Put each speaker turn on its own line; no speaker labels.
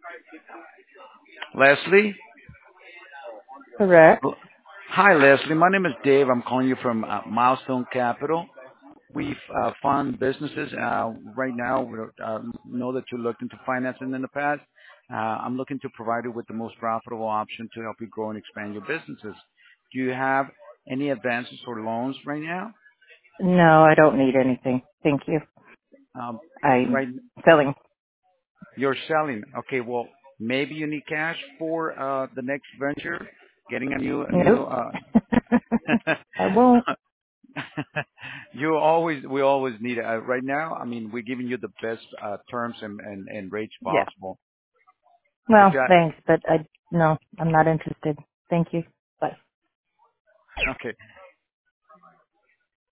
Leslie?
Correct.
Well, hi, Leslie. My name is Dave. I'm calling you from Milestone Capital. We fund businesses. Right now, we know that you looked into financing in the past. I'm looking to provide you with the most profitable option to help you grow and expand your businesses. Do you have any advances or loans right now?
No, I don't need anything. Thank you.
Um,
I'm
right,
selling.
you're selling. Okay, well, maybe you need cash for the next venture, getting a new.
Nope. I won't.
We always need it. Right now, I mean, we're giving you the best terms and rates
Yeah.
possible. If
Well,
you,
thanks, but no, I'm not interested. Thank you. Bye.
okay.